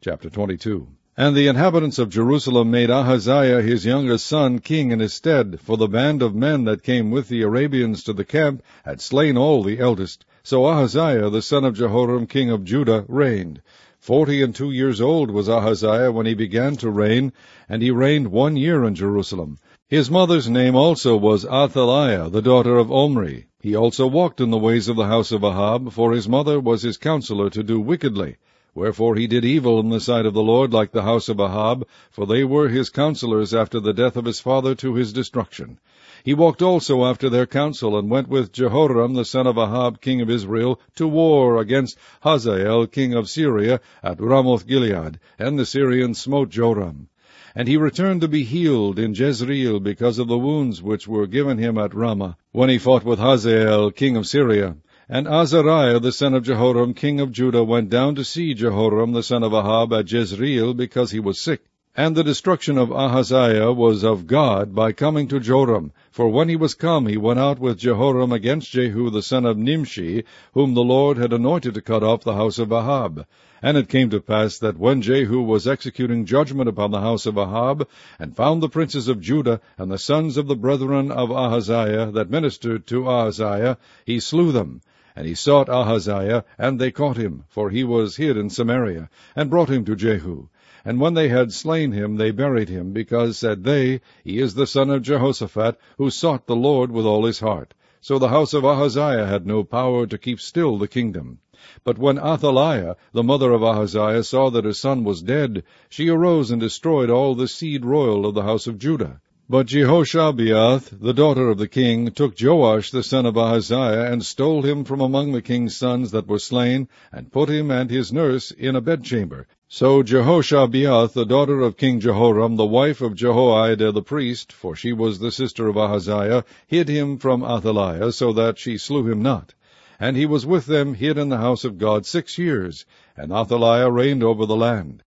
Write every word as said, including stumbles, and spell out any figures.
Chapter twenty-two. And the inhabitants of Jerusalem made Ahaziah his youngest son king in his stead, for the band of men that came with the Arabians to the camp had slain all the eldest. So Ahaziah the son of Jehoram king of Judah reigned. Forty and two years old was Ahaziah when he began to reign, and he reigned one year in Jerusalem. His mother's name also was Athaliah, the daughter of Omri. He also walked in the ways of the house of Ahab, for his mother was his counselor to do wickedly. Wherefore he did evil in the sight of the Lord like the house of Ahab, for they were his counselors after the death of his father to his destruction. He walked also after their counsel, and went with Jehoram the son of Ahab king of Israel to war against Hazael king of Syria at Ramoth-Gilead, and the Syrians smote Joram. And he returned to be healed in Jezreel because of the wounds which were given him at Ramah, when he fought with Hazael king of Syria. And Azariah the son of Jehoram king of Judah went down to see Jehoram the son of Ahab at Jezreel, because he was sick. And the destruction of Ahaziah was of God by coming to Joram. For when he was come, he went out with Jehoram against Jehu the son of Nimshi, whom the Lord had anointed to cut off the house of Ahab. And it came to pass that when Jehu was executing judgment upon the house of Ahab, and found the princes of Judah and the sons of the brethren of Ahaziah that ministered to Ahaziah, he slew them. And he sought Ahaziah, and they caught him, for he was hid in Samaria, and brought him to Jehu. And when they had slain him, they buried him, because, said they, he is the son of Jehoshaphat, who sought the Lord with all his heart. So the house of Ahaziah had no power to keep still the kingdom. But when Athaliah, the mother of Ahaziah, saw that her son was dead, she arose and destroyed all the seed royal of the house of Judah. But Jehoshabeath, the daughter of the king, took Joash the son of Ahaziah, and stole him from among the king's sons that were slain, and put him and his nurse in a bedchamber. So Jehoshabeath, the daughter of King Jehoram, the wife of Jehoiada the priest, for she was the sister of Ahaziah, hid him from Athaliah, so that she slew him not. And he was with them hid in the house of God six years, and Athaliah reigned over the land.